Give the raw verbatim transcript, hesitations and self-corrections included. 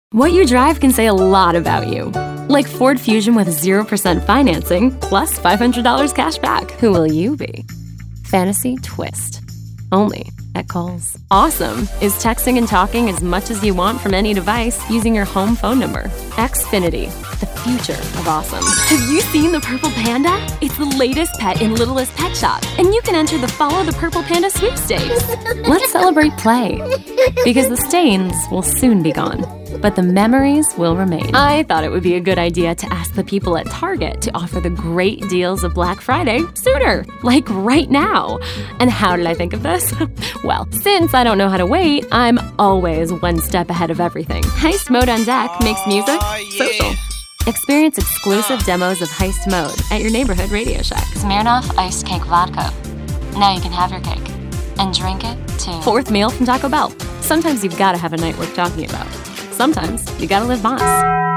What you drive can say a lot about you. Like Ford Fusion with zero percent financing plus five hundred dollars cash back. Who will you be? Fantasy twist. Only at Kohl's. Awesome is texting and talking as much as you want from any device using your home phone number. Xfinity, the future of awesome. Have you seen the Purple Panda? It's the latest pet in Littlest Pet Shop, and you can enter the Follow the Purple Panda sweepstakes. Let's celebrate play, because the stains will soon be gone, but the memories will remain. I thought it would be a good idea to ask the people at Target to offer the great deals of Black Friday sooner, like right now. And how did I think of this? Well, since I don't know how to wait, I'm always one step ahead of everything. Heist Mode on Deck makes music social. Experience exclusive demos of Heist Mode at your neighborhood Radio Shack. Smirnoff Iced Cake Vodka. Now you can have your cake. And drink it, too. Fourth meal from Taco Bell. Sometimes you've got to have a night worth talking about. Sometimes you gotta live boss.